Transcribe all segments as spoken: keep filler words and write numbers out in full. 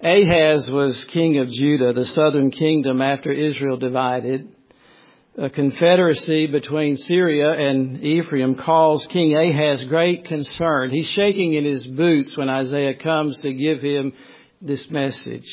Ahaz was king of Judah, the southern kingdom after Israel divided. A confederacy between Syria and Ephraim caused King Ahaz great concern. He's shaking in his boots when Isaiah comes to give him this message.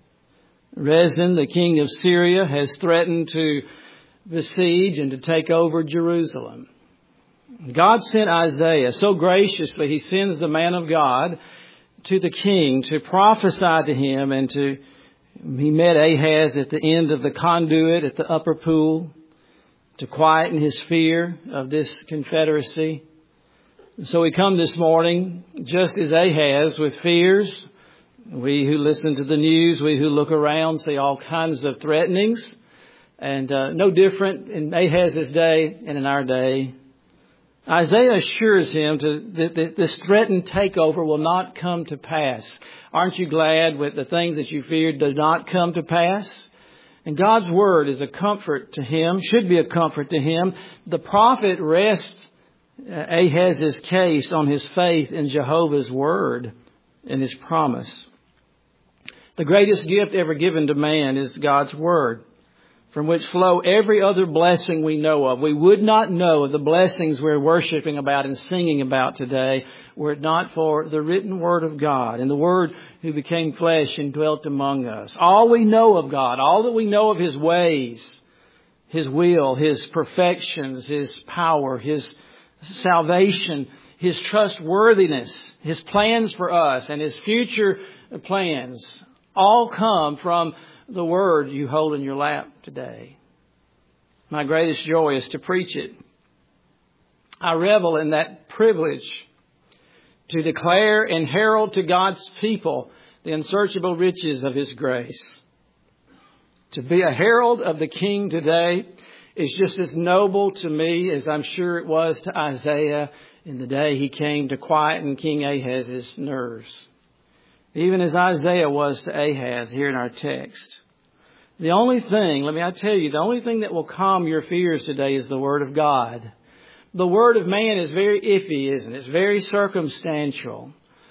Rezin, the king of Syria, has threatened to besiege and to take over Jerusalem. God sent Isaiah. So graciously, he sends the man of God to the king to prophesy to him, and to he met Ahaz at the end of the conduit at the upper pool to quieten his fear of this confederacy. So we come this morning just as Ahaz, with fears. We who listen to the news, we who look around, see all kinds of threatenings, and uh, no different in Ahaz's day and in our day. Isaiah assures him to, that, that this threatened takeover will not come to pass. Aren't you glad with the things that you feared did not come to pass? And God's word is a comfort to him, should be a comfort to him. The prophet rests Ahaz's case on his faith in Jehovah's word and his promise. The greatest gift ever given to man is God's word, from which flow every other blessing we know of. We would not know of the blessings we're worshiping about and singing about today were it not for the written word of God and the word who became flesh and dwelt among us. All we know of God, all that we know of his ways, his will, his perfections, his power, his salvation, his trustworthiness, his plans for us and his future plans all come from the word you hold in your lap today. My greatest joy is to preach it. I revel in that privilege to declare and herald to God's people the unsearchable riches of his grace. To be a herald of the King today is just as noble to me as I'm sure it was to Isaiah in the day he came to quieten King Ahaz's nerves. Even as Isaiah was to Ahaz here in our text. The only thing, let me I tell you, the only thing that will calm your fears today is the Word of God. The Word of man is very iffy, isn't it? It's very circumstantial.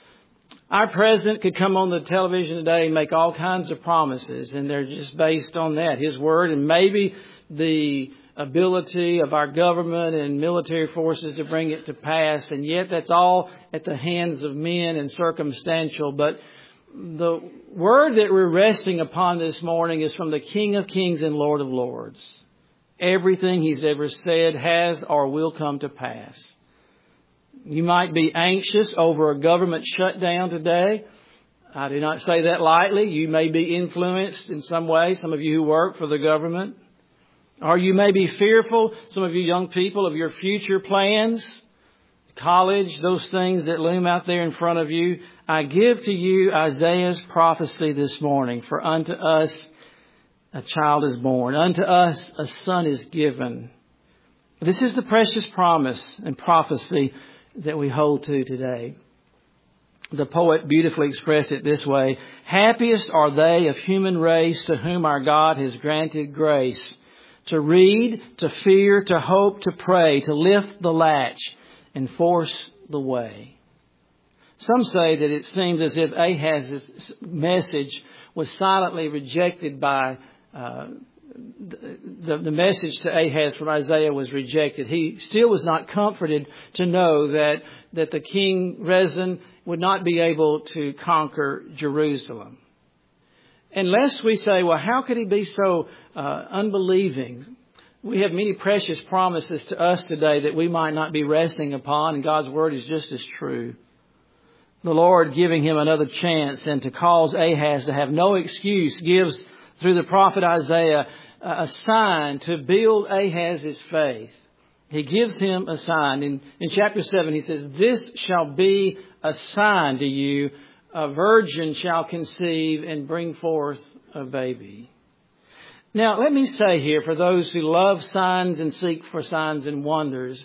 Our president could come on the television today and make all kinds of promises, and they're just based on that, his Word, and maybe the ability of our government and military forces to bring it to pass. And yet that's all at the hands of men and circumstantial. But the word that we're resting upon this morning is from the King of Kings and Lord of Lords. Everything he's ever said has or will come to pass. You might be anxious over a government shutdown today. I do not say that lightly. You may be influenced in some way, some of you who work for the government. Or you may be fearful, some of you young people, of your future plans, college, those things that loom out there in front of you. I give to you Isaiah's prophecy this morning. For unto us a child is born. Unto us a son is given. This is the precious promise and prophecy that we hold to today. The poet beautifully expressed it this way. Happiest are they of human race to whom our God has granted grace. To read, to fear, to hope, to pray, to lift the latch and force the way. Some say that it seems as if Ahaz's message was silently rejected by, uh, the, the message to Ahaz from Isaiah was rejected. He still was not comforted to know that, that the king Rezin would not be able to conquer Jerusalem. Unless we say, well, how could he be so uh, unbelieving? We have many precious promises to us today that we might not be resting upon, and God's word is just as true. The Lord, giving him another chance and to cause Ahaz to have no excuse, gives through the prophet Isaiah a sign to build Ahaz's faith. He gives him a sign. In, in chapter seven, he says, "This shall be a sign to you. A virgin shall conceive and bring forth a baby." Now, let me say here, for those who love signs and seek for signs and wonders,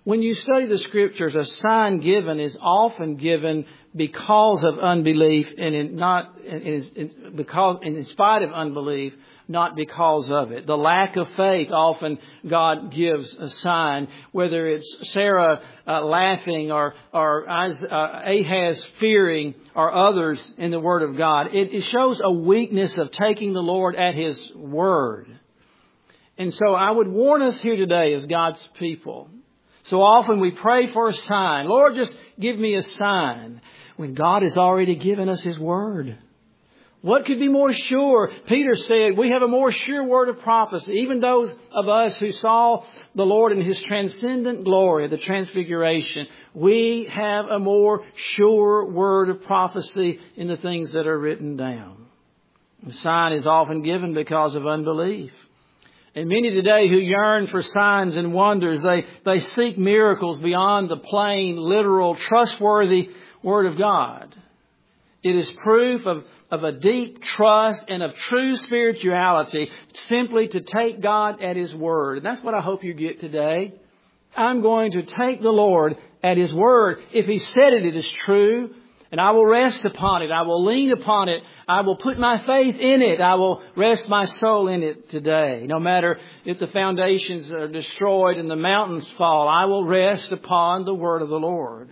When you study the Scriptures, a sign given is often given because of unbelief, and in not in, because in spite of unbelief, not because of it. The lack of faith, often God gives a sign, whether it's Sarah uh, laughing or or uh, Ahaz fearing or others in the Word of God. It, it shows a weakness of taking the Lord at His word. And so I would warn us here today as God's people. So often we pray for a sign. Lord, just give me a sign. When God has already given us His Word. What could be more sure? Peter said, we have a more sure word of prophecy. Even those of us who saw the Lord in His transcendent glory, the transfiguration, we have a more sure word of prophecy in the things that are written down. The sign is often given because of unbelief. And many today who yearn for signs and wonders, they, they seek miracles beyond the plain, literal, trustworthy Word of God. It is proof of, of a deep trust and of true spirituality simply to take God at His Word. And that's what I hope you get today. I'm going to take the Lord at His Word. If He said it, it is true. And I will rest upon it. I will lean upon it. I will put my faith in it. I will rest my soul in it today. No matter if the foundations are destroyed and the mountains fall, I will rest upon the word of the Lord.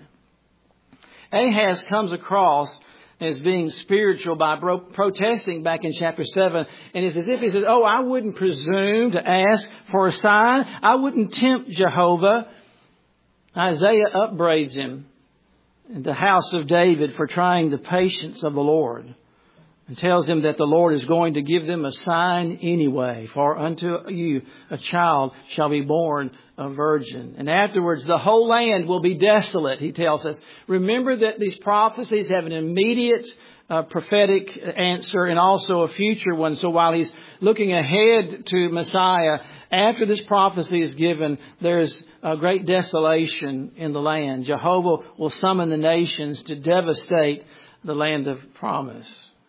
Ahaz comes across as being spiritual by bro- protesting back in chapter seven. And it's as if he says, oh, I wouldn't presume to ask for a sign. I wouldn't tempt Jehovah. Isaiah upbraids him in the house of David for trying the patience of the Lord. And tells him that the Lord is going to give them a sign anyway. For unto you a child shall be born a virgin. And afterwards the whole land will be desolate, he tells us. Remember that these prophecies have an immediate uh, prophetic answer and also a future one. So while he's looking ahead to Messiah, after this prophecy is given, there's a great desolation in the land. Jehovah will summon the nations to devastate the land of promise.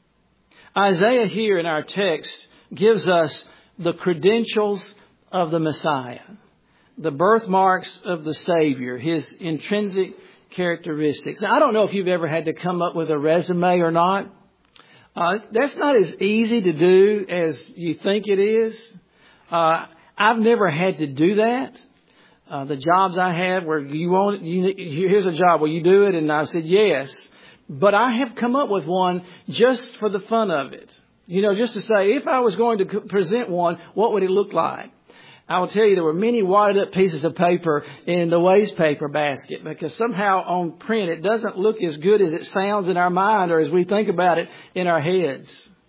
Isaiah here in our text gives us the credentials of the Messiah, the birthmarks of the Savior, His intrinsic characteristics. Now, I don't know if you've ever had to come up with a resume or not. Uh, that's not as easy to do as you think it is. Uh, I've never had to do that. Uh, the jobs I have where you want, you, here's a job, will you do it? And I said yes. But I have come up with one just for the fun of it. You know, just to say, if I was going to present one, what would it look like? I will tell you there were many wadded up pieces of paper in the waste paper basket because somehow on print it doesn't look as good as it sounds in our mind or as we think about it in our heads.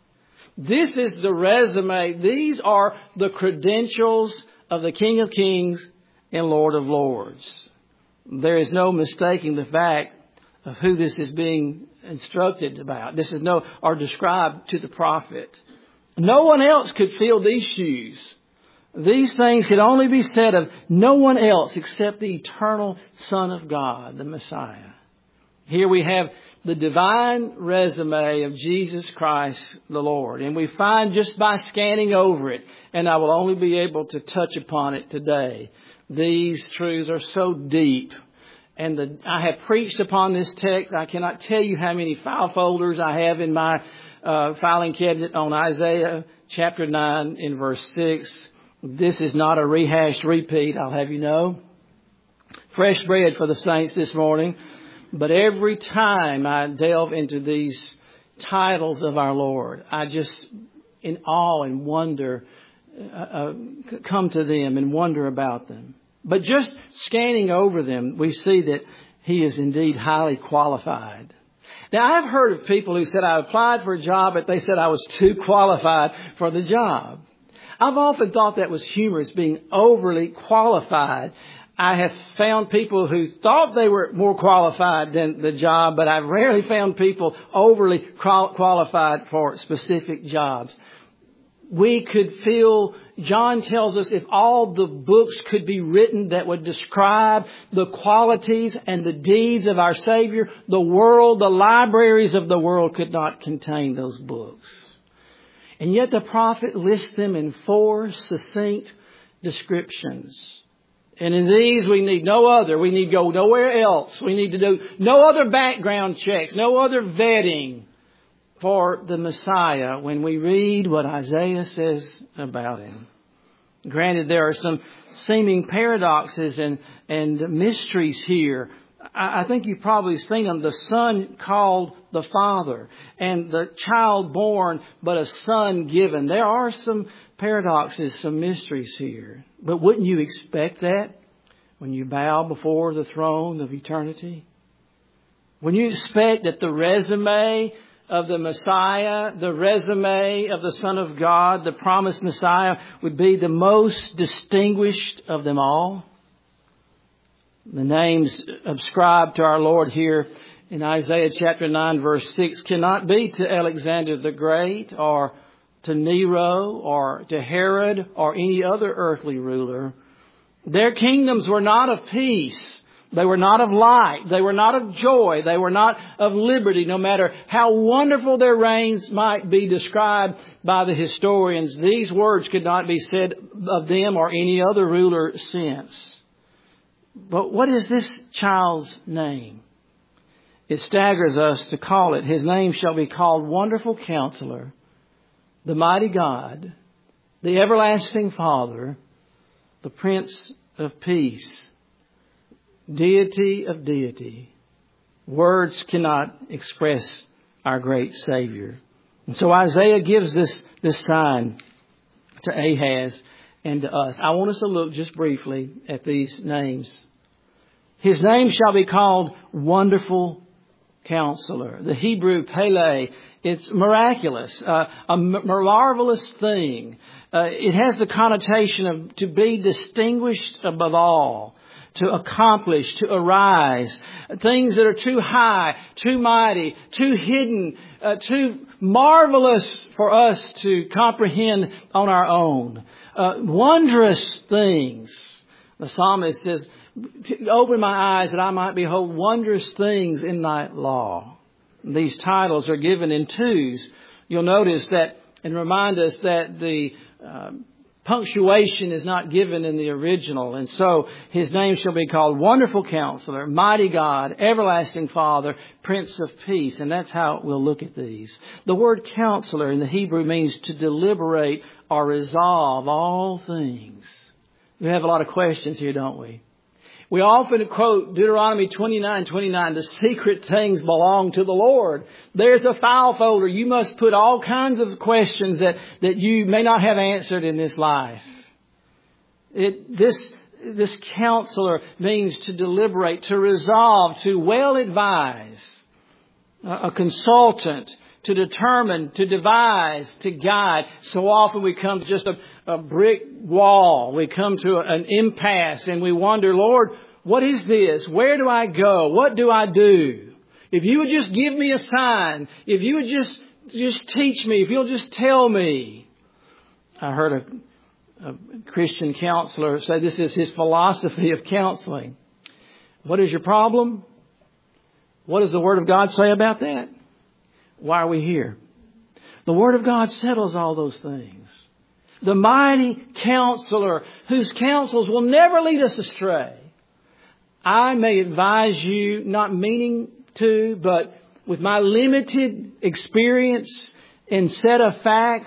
This is the resume. These are the credentials of the King of Kings and Lord of Lords. There is no mistaking the fact of who this is being instructed about. This is no, or described to the prophet. No one else could fill these shoes. These things could only be said of no one else except the eternal Son of God, the Messiah. Here we have the divine resume of Jesus Christ the Lord. And we find just by scanning over it, and I will only be able to touch upon it today, these truths are so deep. And the, I have preached upon this text. I cannot tell you how many file folders I have in my uh, filing cabinet on Isaiah chapter nine in verse six. This is not a rehashed repeat, I'll have you know. Fresh bread for the saints this morning. But every time I delve into these titles of our Lord, I just, in awe and wonder, uh, uh, come to them and wonder about them. But just scanning over them, we see that He is indeed highly qualified. Now, I've heard of people who said I applied for a job, but they said I was too qualified for the job. I've often thought that was humorous, being overly qualified. I have found people who thought they were more qualified than the job, but I've rarely found people overly qualified for specific jobs. We could feel, John tells us, if all the books could be written that would describe the qualities and the deeds of our Savior, the world, the libraries of the world could not contain those books. And yet the prophet lists them in four succinct descriptions. And in these we need no other. We need to go nowhere else. We need to do no other background checks, no other vetting for the Messiah when we read what Isaiah says about Him. Granted, there are some seeming paradoxes and, and mysteries here. I, I think you've probably seen them. The Son called the Father, and the child born, but a son given. There are some paradoxes, some mysteries here. But wouldn't you expect that when you bow before the throne of eternity? Wouldn't you expect that the resume of the Messiah, the resume of the Son of God, the promised Messiah, would be the most distinguished of them all? The names ascribed to our Lord here in Isaiah chapter nine verse six cannot be to Alexander the Great or to Nero or to Herod or any other earthly ruler. Their kingdoms were not of peace. They were not of light. They were not of joy. They were not of liberty, no matter how wonderful their reigns might be described by the historians. These words could not be said of them or any other ruler since. But what is this child's name? It staggers us to call it. His name shall be called Wonderful Counselor, the Mighty God, the Everlasting Father, the Prince of Peace. Deity of deity. Words cannot express our great Savior. And so Isaiah gives this, this sign to Ahaz and to us. I want us to look just briefly at these names. His name shall be called Wonderful Counselor. The Hebrew Pele, it's miraculous, uh, a marvelous thing. Uh, it has the connotation of to be distinguished above all, to accomplish, to arise. Things that are too high, too mighty, too hidden, uh, too marvelous for us to comprehend on our own. Uh, wondrous things. The psalmist says, open my eyes that I might behold wondrous things in thy law. These titles are given in twos. You'll notice that and remind us that the uh, punctuation is not given in the original. And so his name shall be called Wonderful Counselor, Mighty God, Everlasting Father, Prince of Peace. And that's how we'll look at these. The word counselor in the Hebrew means to deliberate or resolve all things. We have a lot of questions here, don't we? We often quote Deuteronomy twenty-nine twenty-nine, the secret things belong to the Lord. There's a file folder. You must put all kinds of questions that, that you may not have answered in this life. It, this, this counselor means to deliberate, to resolve, to well advise, a, a consultant, to determine, to devise, to guide. So often we come to just a A brick wall. We come to an impasse and we wonder, Lord, what is this? Where do I go? What do I do? If you would just give me a sign, if you would just, just teach me, if you'll just tell me. I heard a, a Christian counselor say this is his philosophy of counseling. What is your problem? What does the Word of God say about that? Why are we here? The Word of God settles all those things. The mighty counselor whose counsels will never lead us astray. I may advise you, not meaning to, but with my limited experience and set of facts,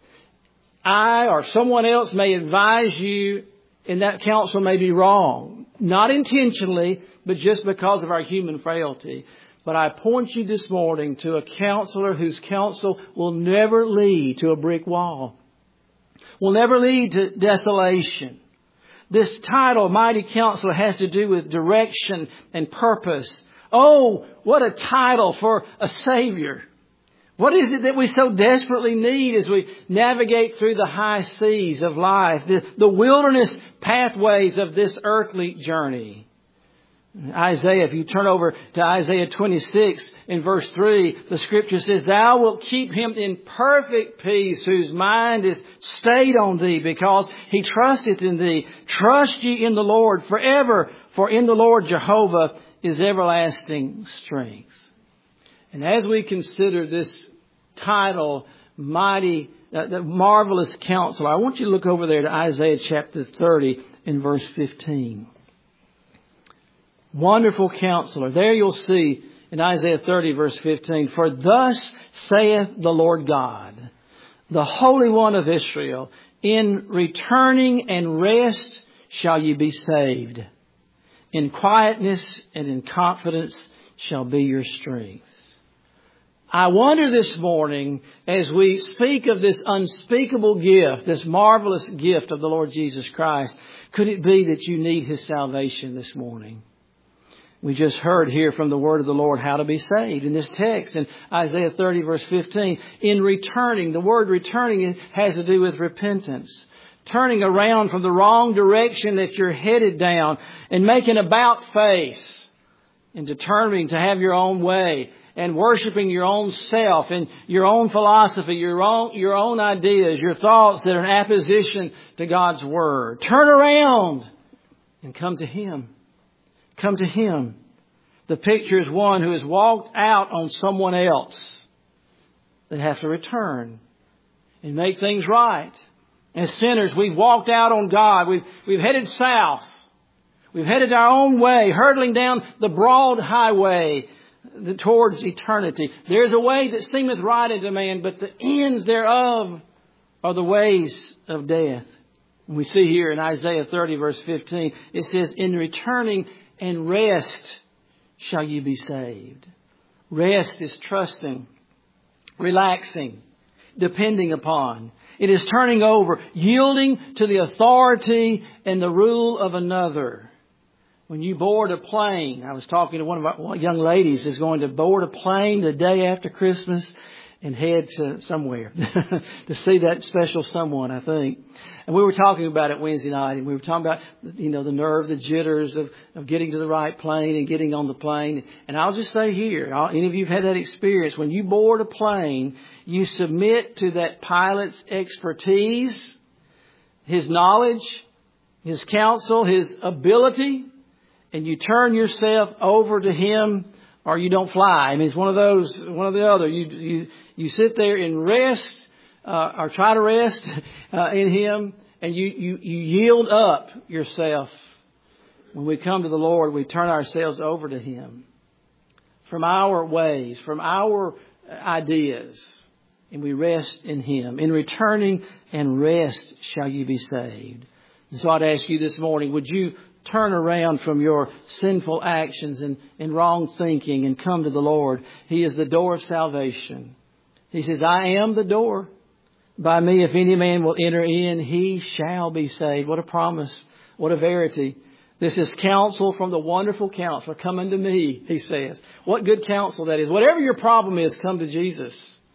I or someone else may advise you and that counsel may be wrong. Not intentionally, but just because of our human frailty. But I point you this morning to a counselor whose counsel will never lead to a brick wall. Will never lead to desolation. This title, Mighty Counselor, has to do with direction and purpose. Oh, what a title for a Savior. What is it that we so desperately need as we navigate through the high seas of life, the, the wilderness pathways of this earthly journey? Isaiah, if you turn over to Isaiah twenty-six in verse three, the scripture says, Thou wilt keep him in perfect peace, whose mind is stayed on thee, because he trusteth in thee. Trust ye in the Lord forever, for in the Lord Jehovah is everlasting strength. And as we consider this title, Mighty uh, the marvelous counselor. I want you to look over there to Isaiah chapter thirty in verse fifteen. Wonderful counselor. There you'll see in Isaiah thirty verse fifteen, for thus saith the Lord God, the Holy One of Israel, in returning and rest shall ye be saved. In quietness and in confidence shall be your strength. I wonder this morning, as we speak of this unspeakable gift, this marvelous gift of the Lord Jesus Christ, could it be that you need His salvation this morning? We just heard here from the word of the Lord how to be saved. In this text in Isaiah thirty verse fifteen, in returning, the word returning has to do with repentance. Turning around from the wrong direction that you're headed down and making about face and determining to have your own way and worshiping your own self and your own philosophy, your own, your own ideas, your thoughts that are in opposition to God's Word. Turn around and come to Him. Come to Him. The picture is one who has walked out on someone else. They have to return and make things right. As sinners, we've walked out on God. We've, we've headed south. We've headed our own way, hurtling down the broad highway towards eternity. There's a way that seemeth right unto man, but the ends thereof are the ways of death. We see here in Isaiah thirty verse fifteen, it says, in returning and rest shall you be saved. Rest is trusting, relaxing, depending upon. It is turning over, yielding to the authority and the rule of another. When you board a plane, I was talking to one of our young ladies who's going to board a plane the day after Christmas and head to somewhere to see that special someone, I think. And we were talking about it Wednesday night, and we were talking about, you know, the nerve, the jitters of, of getting to the right plane and getting on the plane. And I'll just say here, any of you have had that experience, when you board a plane, you submit to that pilot's expertise, his knowledge, his counsel, his ability, and you turn yourself over to him, or you don't fly. I mean, it's one of those, one or the other. You you you sit there and rest, uh, or try to rest uh, in Him, and you, you you yield up yourself. When we come to the Lord, we turn ourselves over to Him from our ways, from our ideas, and we rest in Him. In returning and rest shall you be saved. And so I'd ask you this morning, would you turn around from your sinful actions and, and wrong thinking and come to the Lord? He is the door of salvation. He says, I am the door. By me, if any man will enter in, he shall be saved. What a promise. What a verity. This is counsel from the wonderful counselor. Come unto me, He says. What good counsel that is. Whatever your problem is, come to Jesus.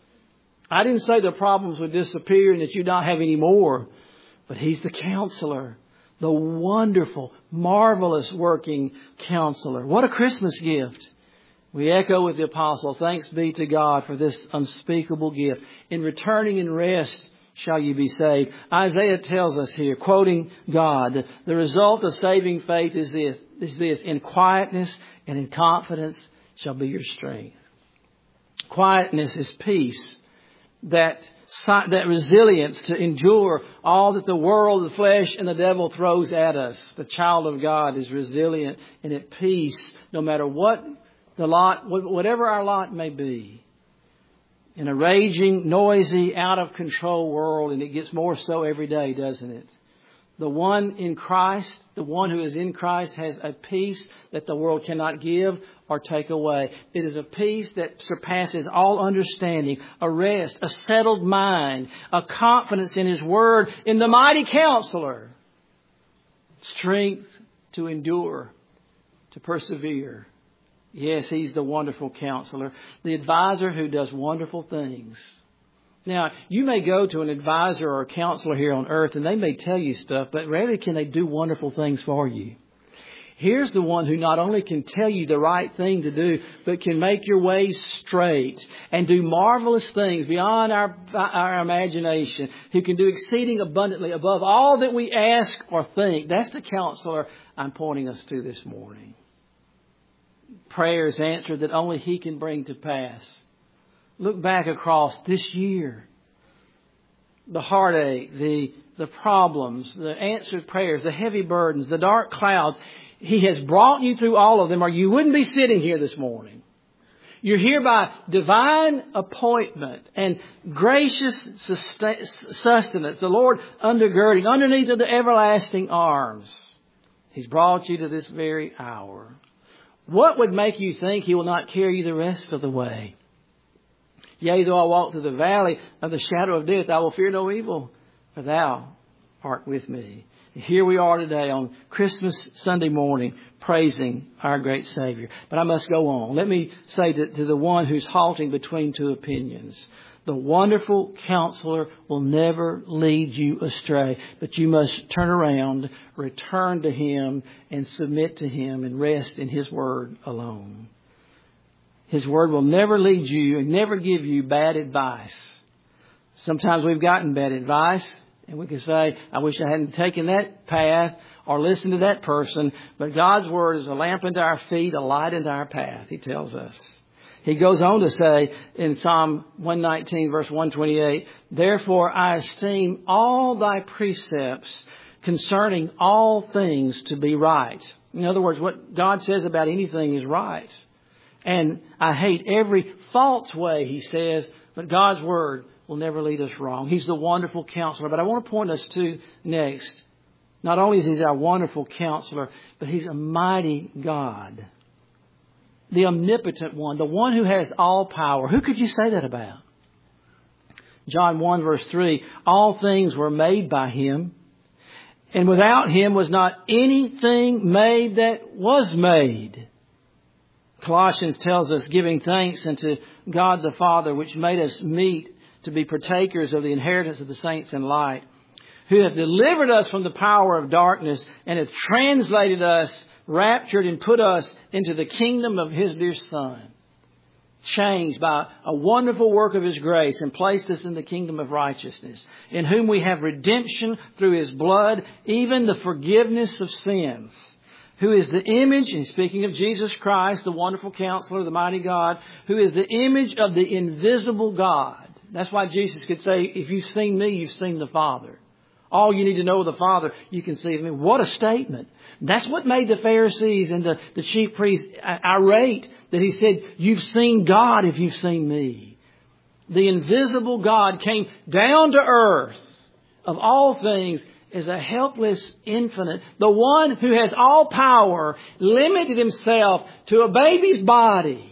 I didn't say the problems would disappear and that you'd not have any more. But He's the counselor. The wonderful, marvelous working counselor. What a Christmas gift. We echo with the apostle, thanks be to God for this unspeakable gift. In returning and rest shall you be saved. Isaiah tells us here, quoting God, the result of saving faith is this, is this, in quietness and in confidence shall be your strength. Quietness is peace. That that resilience to endure all that the world, the flesh, and the devil throws at us. The child of God is resilient and at peace no matter what the lot, whatever our lot may be. In a raging, noisy, out of control world, and it gets more so every day, doesn't it? The one in Christ, the one who is in Christ, has a peace that the world cannot give or take away. It is a peace that surpasses all understanding, a rest, a settled mind, a confidence in His Word, in the mighty counselor. Strength to endure, to persevere. Yes, He's the wonderful counselor, the advisor who does wonderful things. Now, you may go to an advisor or a counselor here on earth and they may tell you stuff, but rarely can they do wonderful things for you. Here's the one who not only can tell you the right thing to do, but can make your ways straight and do marvelous things beyond our, our imagination, who can do exceeding abundantly above all that we ask or think. That's the counselor I'm pointing us to this morning. Prayers answered that only He can bring to pass. Look back across this year. the heartache, the, the problems, the answered prayers, the heavy burdens, the dark clouds. He has brought you through all of them, or you wouldn't be sitting here this morning. You're here by divine appointment and gracious sustenance. The Lord undergirding underneath of the everlasting arms. He's brought you to this very hour. What would make you think He will not carry you the rest of the way? Yea, though I walk through the valley of the shadow of death, I will fear no evil, for Thou art with me. Here we are today on Christmas Sunday morning, praising our great Savior. But I must go on. Let me say to, to the one who's halting between two opinions, the wonderful Counselor will never lead you astray, but you must turn around, return to Him, and submit to Him and rest in His Word alone. His Word will never lead you and never give you bad advice. Sometimes we've gotten bad advice, and we can say, I wish I hadn't taken that path or listened to that person. But God's Word is a lamp unto our feet, a light unto our path, He tells us. He goes on to say in Psalm one nineteen, verse one twenty-eight, Therefore I esteem all Thy precepts concerning all things to be right. In other words, what God says about anything is right. And I hate every false way, He says, but God's Word will never lead us wrong. He's the wonderful Counselor. But I want to point us to next. Not only is He our wonderful Counselor, but He's a mighty God. The omnipotent one, the one who has all power. Who could you say that about? John one verse three, all things were made by Him, and without Him was not anything made that was made. Colossians tells us, giving thanks unto God the Father, which made us meet to be partakers of the inheritance of the saints in light, who hath delivered us from the power of darkness and hath translated us, raptured and put us into the kingdom of His dear Son, changed by a wonderful work of His grace and placed us in the kingdom of righteousness, in whom we have redemption through His blood, even the forgiveness of sins, who is the image, and speaking of Jesus Christ, the wonderful Counselor, the mighty God, who is the image of the invisible God. That's why Jesus could say, if you've seen me, you've seen the Father. All you need to know of the Father, you can see of me. What a statement. That's what made the Pharisees and the, the chief priests irate, that He said, you've seen God if you've seen me. The invisible God came down to earth of all things as a helpless infinite. The one who has all power limited Himself to a baby's body,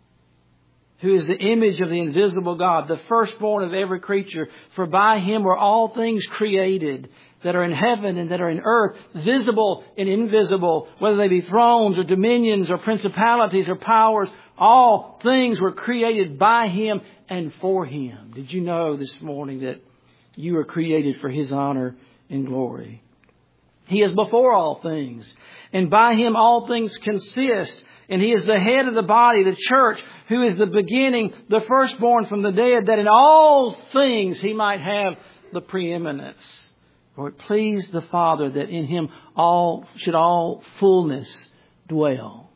who is the image of the invisible God, the firstborn of every creature. For by Him were all things created, that are in heaven and that are in earth, visible and invisible, whether they be thrones or dominions or principalities or powers. All things were created by Him and for Him. Did you know this morning that you are created for His honor and glory? He is before all things, and by Him all things consist. And He is the head of the body, the church, who is the beginning, the firstborn from the dead, that in all things He might have the preeminence. For it pleased the Father that in Him all should all fullness dwell.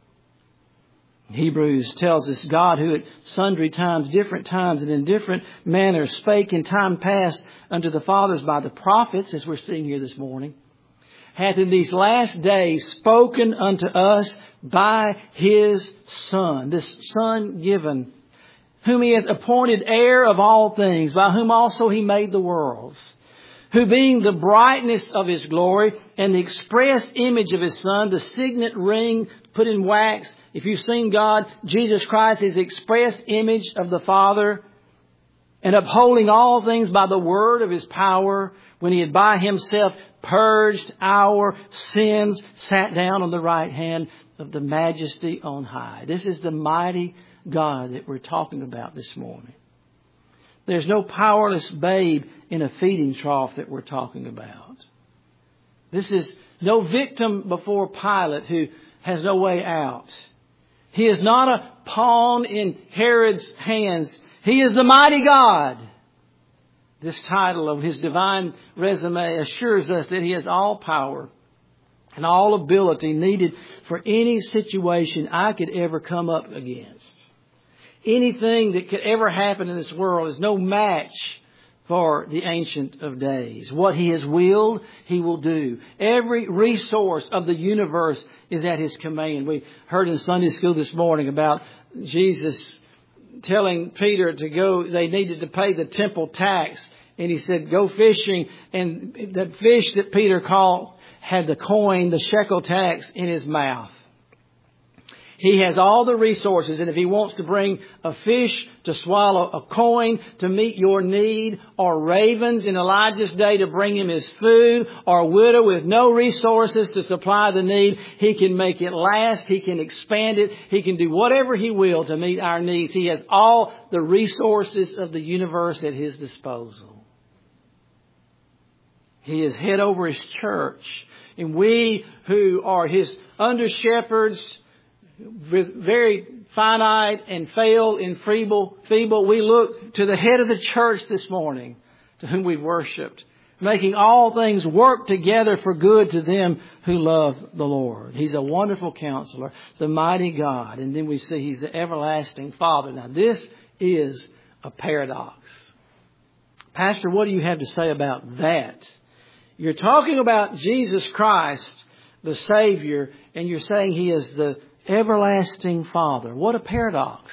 Hebrews tells us, God, who at sundry times, different times, and in different manners spake in time past unto the fathers by the prophets, as we're seeing here this morning, hath in these last days spoken unto us by His Son, this Son given, whom He hath appointed heir of all things, by whom also He made the worlds, who being the brightness of His glory and the express image of His Son, the signet ring put in wax. If you've seen God, Jesus Christ is the express image of the Father, and upholding all things by the word of His power, when He had by Himself purged our sins, sat down on the right hand of the Majesty on high. This is the mighty God that we're talking about this morning. There's no powerless babe in a feeding trough that we're talking about. This is no victim before Pilate who has no way out. He is not a pawn in Herod's hands. He is the mighty God. This title of His divine resume assures us that He has all power and all ability needed for any situation I could ever come up against. Anything that could ever happen in this world is no match for the Ancient of Days. What He has willed, He will do. Every resource of the universe is at His command. We heard in Sunday school this morning about Jesus telling Peter to go, they needed to pay the temple tax. And He said, go fishing. And the fish that Peter caught had the coin, the shekel tax, in his mouth. He has all the resources, and if He wants to bring a fish to swallow a coin to meet your need, or ravens in Elijah's day to bring him his food, or a widow with no resources to supply the need, He can make it last. He can expand it. He can do whatever He will to meet our needs. He has all the resources of the universe at His disposal. He is head over His church, and we who are His under shepherds, with very finite and fail and feeble, feeble, we look to the head of the church this morning, to whom we've worshipped, making all things work together for good to them who love the Lord. He's a wonderful counselor, the mighty God. And then we see He's the everlasting Father. Now this is a paradox. Pastor, what do you have to say about that? You're talking about Jesus Christ, the Savior, and you're saying He is the everlasting Father. What a paradox.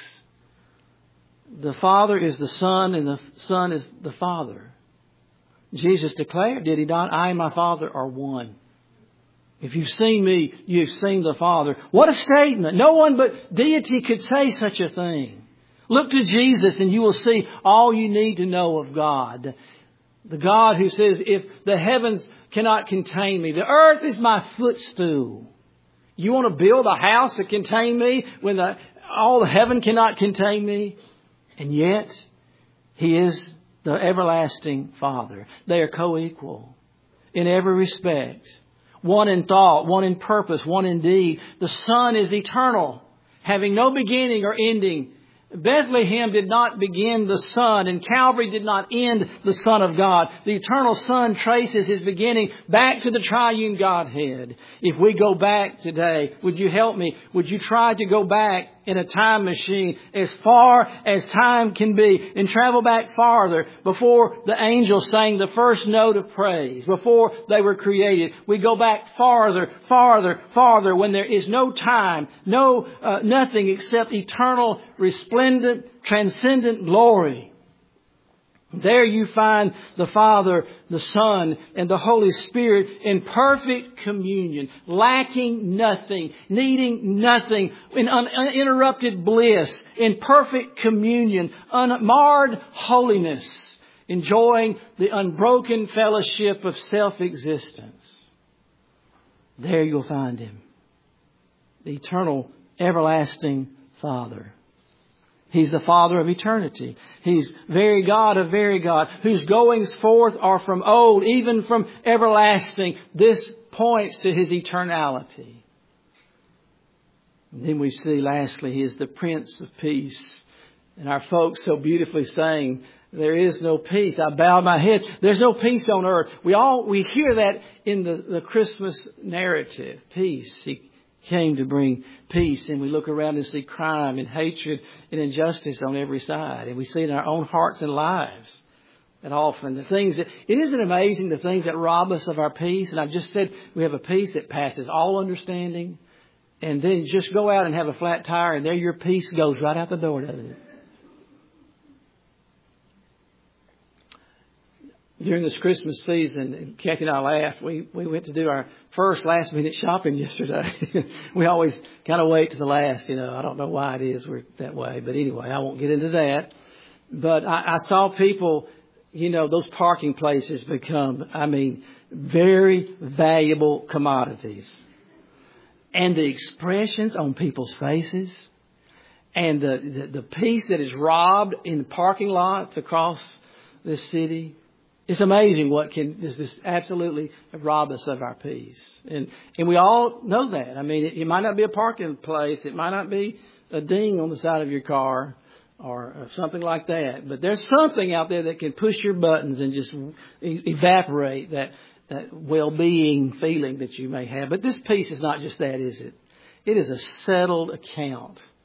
The Father is the Son and the Son is the Father. Jesus declared, did He not? I and my Father are one. If you've seen me, you've seen the Father. What a statement. No one but deity could say such a thing. Look to Jesus and you will see all you need to know of God. The God who says, if the heavens cannot contain me, the earth is my footstool. You want to build a house to contain me when the, all the heaven cannot contain me? And yet, He is the everlasting Father. They are co-equal in every respect. One in thought, one in purpose, one in deed. The Son is eternal, having no beginning or ending. Bethlehem did not begin the Son, and Calvary did not end the Son of God. The eternal Son traces His beginning back to the triune Godhead. If we go back today, would you help me? Would you try to go back in a time machine as far as time can be and travel back farther before the angels sang the first note of praise, before they were created? We go back farther, farther, farther when there is no time, no uh, nothing except eternal, resplendent, transcendent glory. There you find the Father, the Son, and the Holy Spirit in perfect communion, lacking nothing, needing nothing, in uninterrupted bliss, in perfect communion, unmarred holiness, enjoying the unbroken fellowship of self-existence. There you'll find Him, the eternal, everlasting Father. He's the Father of eternity. He's very God of very God, whose goings forth are from old, even from everlasting. This points to His eternality. And then we see, lastly, He is the Prince of Peace. And our folks so beautifully sang, there is no peace. I bow my head. There's no peace on earth. We all, we hear that in the, the Christmas narrative. Peace. He came to bring peace, and we look around and see crime and hatred and injustice on every side, and we see it in our own hearts and lives. And often the things that, it isn't amazing the things that rob us of our peace. And I've just said we have a peace that passes all understanding, and then just go out and have a flat tire, and there your peace goes right out the door, doesn't it? During this Christmas season, Kathy and I laughed. We, we went to do our first last minute shopping yesterday. We always kind of wait to the last, you know. I don't know why it is we're that way. But anyway, I won't get into that. But I, I saw people, you know, those parking places become, I mean, very valuable commodities. And the expressions on people's faces and the, the, the peace that is robbed in parking lots across this city. It's amazing what can just this absolutely rob us of our peace. And and we all know that. I mean, it, it might not be a parking place. It might not be a ding on the side of your car or, or something like that. But there's something out there that can push your buttons and just e- evaporate that, that well-being feeling that you may have. But this peace is not just that, is it? It is a settled account.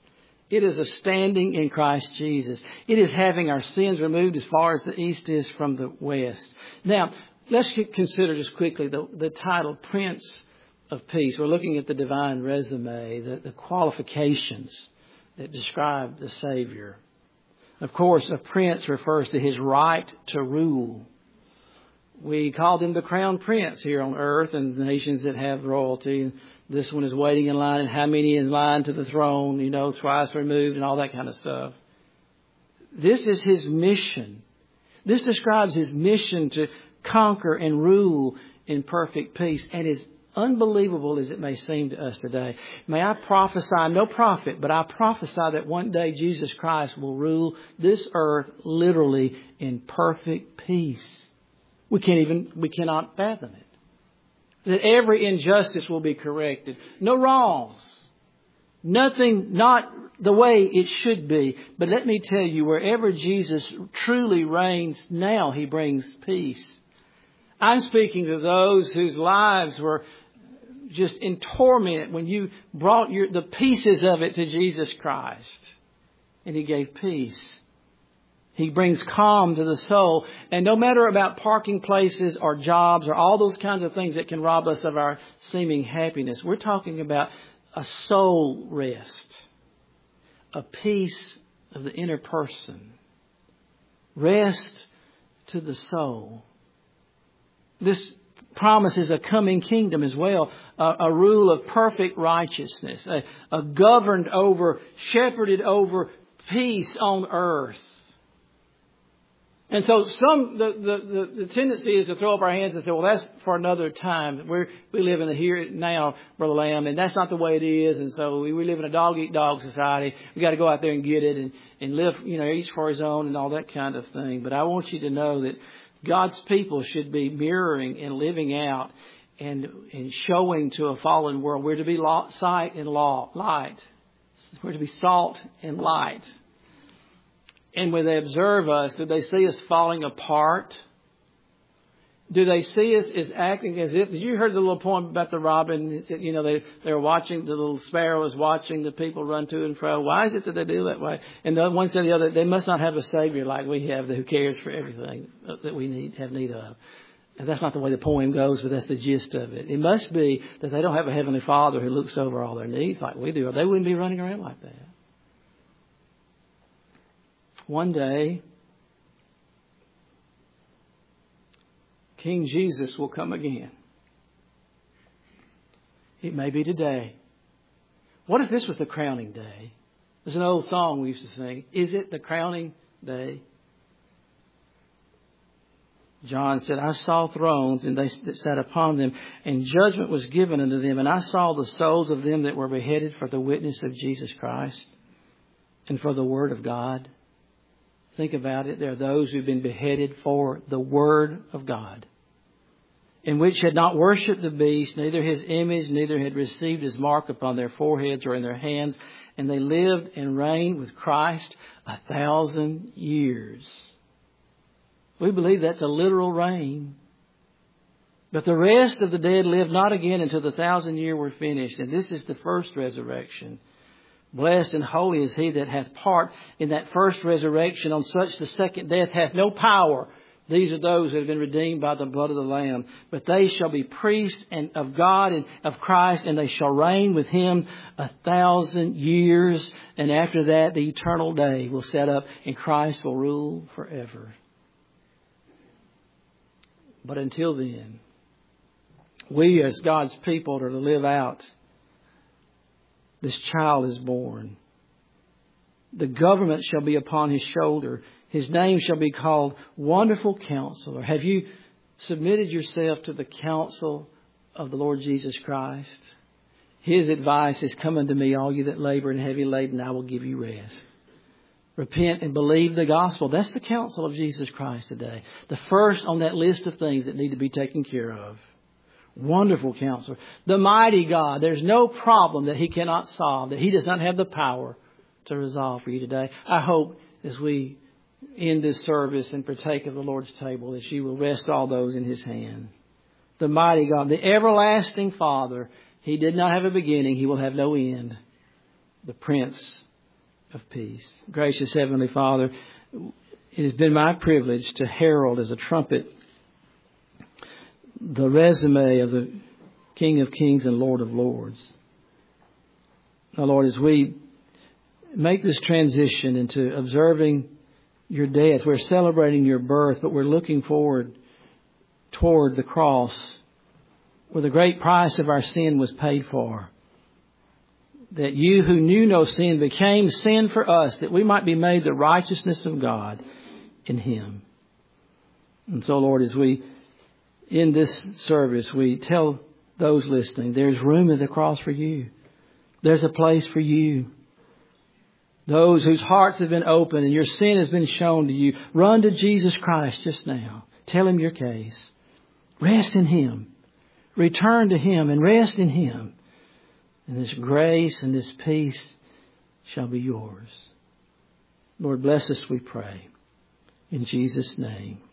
It is a standing in Christ Jesus. It is having our sins removed as far as the east is from the west. Now, let's consider just quickly the, the title Prince of Peace. We're looking at the divine resume, the, the qualifications that describe the Savior. Of course, a prince refers to his right to rule. We called him the crown prince here on earth and the nations that have royalty. And this one is waiting in line, and how many in line to the throne, you know, twice removed and all that kind of stuff. This is his mission. This describes his mission to conquer and rule in perfect peace. And as unbelievable as it may seem to us today, may I prophesy, I'm no prophet, but I prophesy that one day Jesus Christ will rule this earth literally in perfect peace. We can't even, we cannot fathom it. That every injustice will be corrected. No wrongs. Nothing not the way it should be. But let me tell you, wherever Jesus truly reigns now, he brings peace. I'm speaking to those whose lives were just in torment when you brought your, the pieces of it to Jesus Christ. And he gave peace. He brings calm to the soul. And no matter about parking places or jobs or all those kinds of things that can rob us of our seeming happiness, we're talking about a soul rest, a peace of the inner person, rest to the soul. This promises a coming kingdom as well, a, a rule of perfect righteousness, a, a governed over, shepherded over peace on earth. And so some, the, the, the, the tendency is to throw up our hands and say, well, that's for another time. We're, we live in the here and now, Brother Lamb, and that's not the way it is. And so we, we live in a dog-eat-dog society. We got to go out there and get it and, and live, you know, each for his own and all that kind of thing. But I want you to know that God's people should be mirroring and living out and, and showing to a fallen world. We're to be sight and law, light. We're to be salt and light. And when they observe us, do they see us falling apart? Do they see us as acting as if... Did you heard the little poem about the robin? You know, they, they were watching, the little sparrow was watching the people run to and fro. Why is it that they do that way? And the one said the other, they must not have a Savior like we have who cares for everything that we need have need of. And that's not the way the poem goes, but that's the gist of it. It must be that they don't have a Heavenly Father who looks over all their needs like we do, or they wouldn't be running around like that. One day, King Jesus will come again. It may be today. What if this was the crowning day? There's an old song we used to sing. Is it the crowning day? John said, I saw thrones and they that sat upon them, and judgment was given unto them. And I saw the souls of them that were beheaded for the witness of Jesus Christ and for the word of God. Think about it. There are those who've been beheaded for the Word of God, in which had not worshipped the beast, neither his image, neither had received his mark upon their foreheads or in their hands. And they lived and reigned with Christ a thousand years. We believe that's a literal reign. But the rest of the dead lived not again until the thousand year were finished. And this is the first resurrection. Blessed and holy is he that hath part in that first resurrection. On such the second death hath no power. These are those that have been redeemed by the blood of the Lamb. But they shall be priests and of God and of Christ, and they shall reign with him a thousand years. And after that, the eternal day will set up, and Christ will rule forever. But until then, we as God's people are to live out. This child is born. The government shall be upon his shoulder. His name shall be called Wonderful Counselor. Have you submitted yourself to the counsel of the Lord Jesus Christ? His advice is, come unto me, all you that labor and heavy laden, I will give you rest. Repent and believe the gospel. That's the counsel of Jesus Christ today. The first on that list of things that need to be taken care of. Wonderful Counselor. The mighty God. There's no problem that he cannot solve, that he does not have the power to resolve for you today. I hope as we end this service and partake of the Lord's table that you will rest all those in his hand. The mighty God, the everlasting Father. He did not have a beginning. He will have no end. The Prince of peace. Gracious Heavenly Father, it has been my privilege to herald as a trumpet the resume of the King of Kings and Lord of Lords. Now, Lord, as we make this transition into observing your death, we're celebrating your birth, but we're looking forward toward the cross where the great price of our sin was paid for. That you who knew no sin became sin for us, that we might be made the righteousness of God in him. And so, Lord, as we, in this service, we tell those listening, there's room at the cross for you. There's a place for you. Those whose hearts have been opened and your sin has been shown to you, run to Jesus Christ just now. Tell him your case. Rest in him. Return to him and rest in him. And this grace and this peace shall be yours. Lord, bless us, we pray. In Jesus' name.